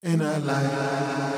Inner light.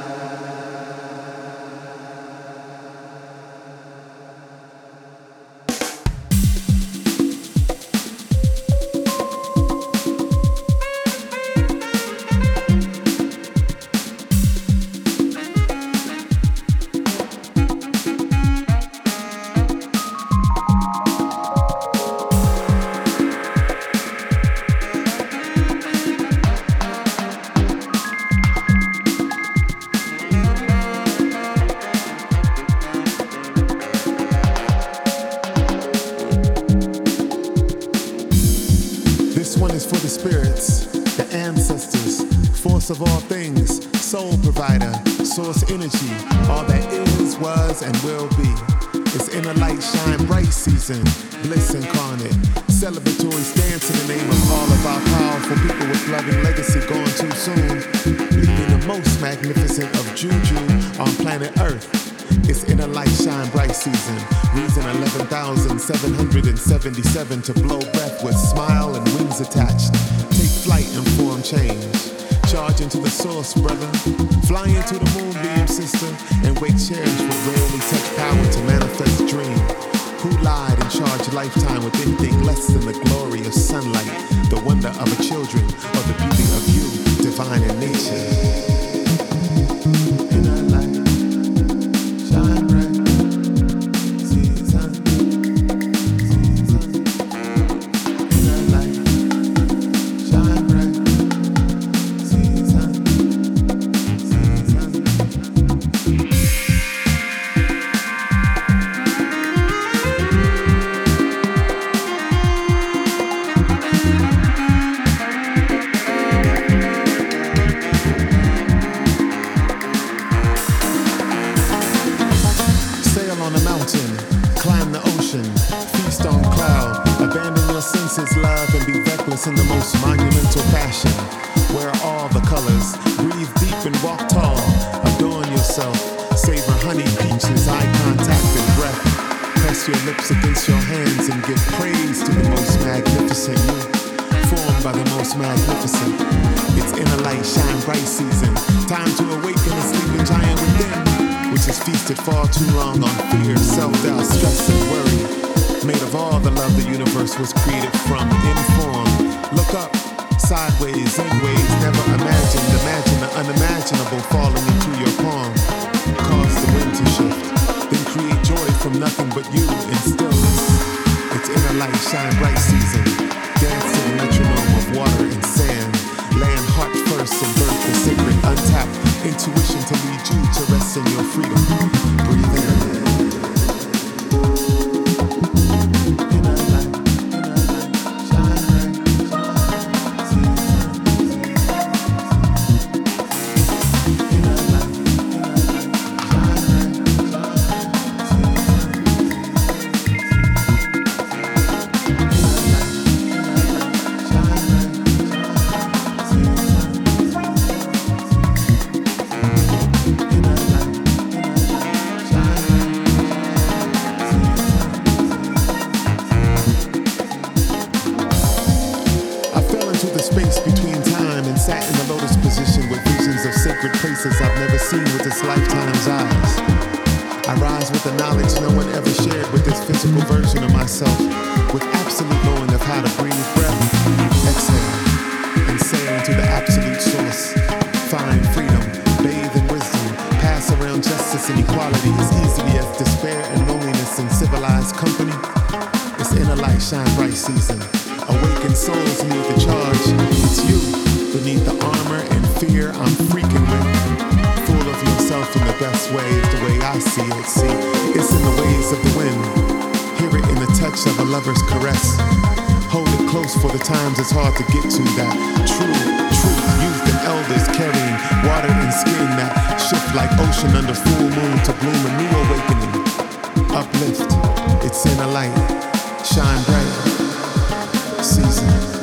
This one is for the spirits, the ancestors, force of all things, soul provider, source energy, all that is, was, and will be. It's inner light, shine bright season, bliss incarnate, celebratory stance in the name of all of our powerful people with loving legacy gone too soon, leaving the most magnificent of juju on planet Earth. It's inner light, shine bright season. Reason 11,777 to blow breath with smile and wings attached. Take flight and form change. Charge into the source, brother. Fly into the moonbeam, sister, and wake cherish what rarely touch power to manifest dream. Who lied and charged lifetime with anything less than the glory of sunlight, the wonder of a children, or the beauty of you, divine in nature. Inner light. Shine bright, season, inner light. Shine bright, season. Sail on a mountain, climb the ocean, feast on cloud, abandon your senses, love, and be reckless in the most monumental fashion. Wear all the colors, breathe deep and walk tall, adorn yourself, savor honey peaches, eye contact and breath. Press your lips against your hands and give praise to the most magnificent you, formed by the most magnificent. It's inner light, shine bright season, time to awaken the sleeping giant within, which has feasted far too long on fear, self-doubt, stress, and worry. Made of all the love the universe was created from, in form. Look up, sideways, in ways never imagined. Imagine the unimaginable falling into your palm. Cause the wind to shift, then create joy from nothing but you in stillness. It's inner light, shine bright season. Dance to the metronome of water and sand. Land heart first and birth the sacred, untap intuition to lead you to rest in your freedom. Breathe in. Inner light, shine bright, season. Inner light, shine space between time and sat in the lotus position with visions of sacred places I've never seen with this lifetime's eyes. I rise with the knowledge no one ever shared with this physical version of myself, with absolute knowing of how to breathe breath, exhale, and sail into the absolute source. Find freedom, bathe in wisdom, pass around justice and equality as easily as despair and loneliness in civilized company. It's inner light, shine bright season. Awakened souls need the charge. It's you beneath the armor and fear I'm freaking with. Full of yourself in the best way, the way I see it. See, it's in the ways of the wind. Hear it in the touch of a lover's caress. Hold it close for the times it's hard to get to. That true truth, youth and elders carrying water and skin that shift like ocean under full moon to bloom a new awakening. Uplift, it's inner light, shine bright. Season.